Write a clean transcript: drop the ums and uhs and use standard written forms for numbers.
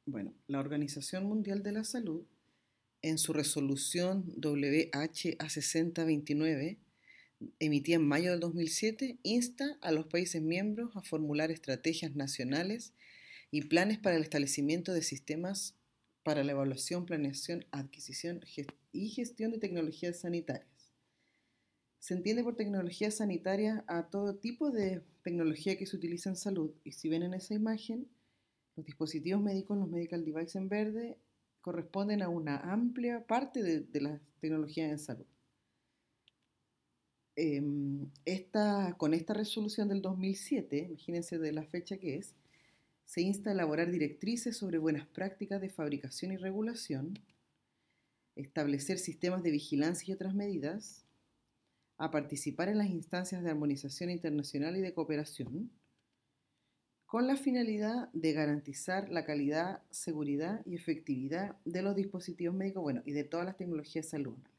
Bueno, la Organización Mundial de la Salud, en su resolución WHA6029, emitida en mayo del 2007, insta a los países miembros a formular estrategias nacionales y planes para el establecimiento de sistemas para la evaluación, planeación, adquisición y gestión de tecnologías sanitarias. Se entiende por tecnología sanitaria a todo tipo de tecnología que se utiliza en salud, y si ven en esa imagen, los dispositivos médicos, los medical devices en verde, corresponden a una amplia parte de las tecnologías en salud. Con esta resolución del 2007, imagínense de la fecha que es, se insta a elaborar directrices sobre buenas prácticas de fabricación y regulación, establecer sistemas de vigilancia y otras medidas, a participar en las instancias de armonización internacional y de cooperación, con la finalidad de garantizar la calidad, seguridad y efectividad de los dispositivos médicos, bueno, y de todas las tecnologías de salud.